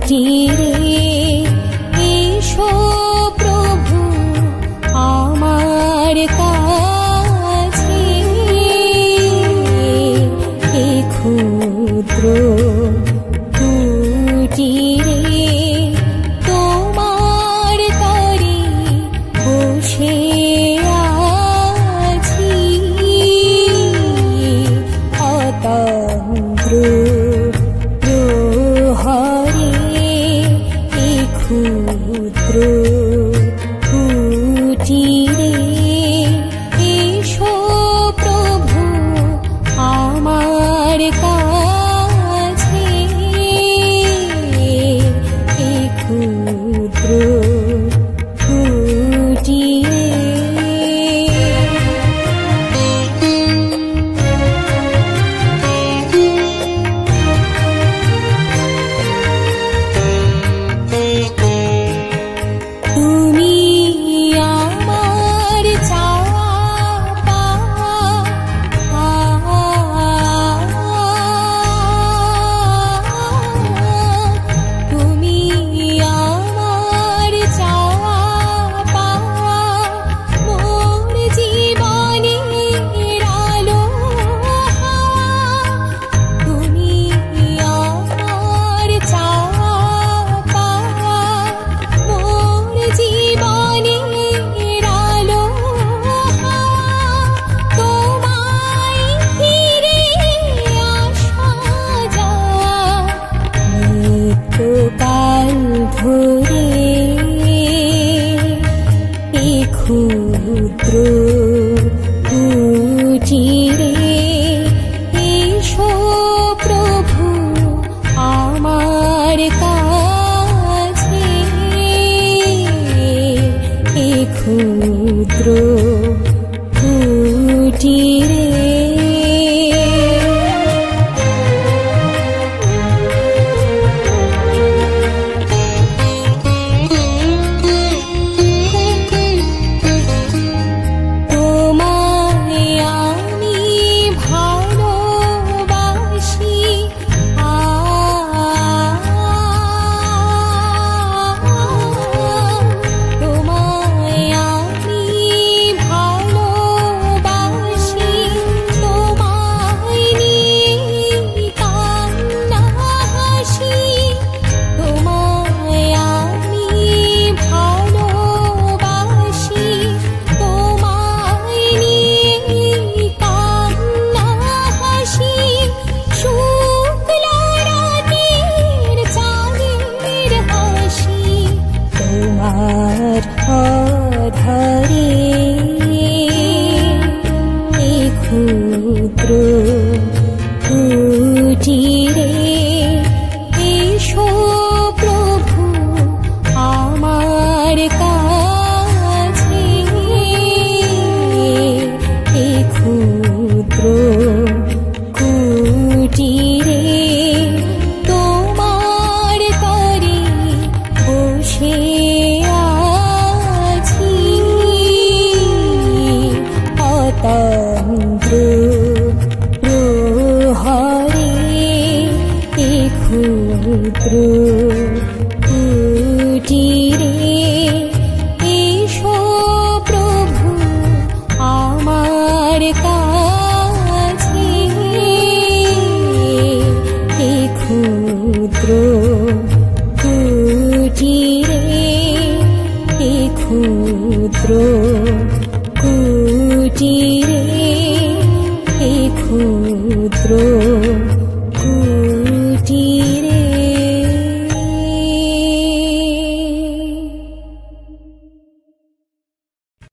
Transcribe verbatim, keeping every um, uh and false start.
কুটিরে এসো প্রভু আমার কাছে, এ ক্ষুদ্র কুটিরে তোমার তরে বসে আছি, অতন্দ্র প্রহরে এ ক্ষুদ্র কুটিরে এসো প্রভু আমার কাছে, এ ক্ষুদ্র কুটিরে। তুমি আমার চাওয়া পাওয়া, তুমি আমার চাওয়া পাওয়া, মোর জীবনের আলো হাওয়া, তুমি আমার চাওয়া পাওয়া, মোর জীবনের আলো হাওয়া, তোমায় ফিরে আসা যাওয়া নিত্যকাল ধরে, এ ক্ষুদ্র কুটিরে এসো প্রভু আমার কাছে, এ ক্ষুদ্র কুটিরে। তোমায় আমি ভালোবাসি, আ তোমায় আমি ভালোবাসি, তোমায় নিয়ে কান্না হাসি, তোমায় আমি ভালোবাসি, তোমায় নিয়ে কান্না হাসি, শুক্ল রাতের চাঁদের হাসি, তোমার আধারে এ ক্ষুদ্র কুটিরে এসো প্রভু আমার কাছে, এ ক্ষুদ্র কুটিরে তোমার তরে বসে আছি, অতন্দ্র প্রহরে এ ক্ষুদ্র কুটিরে এসো প্রভু আমার কাছে, এ ক্ষুদ্র কুটিরে, এ ক্ষুদ্র কুটিরে।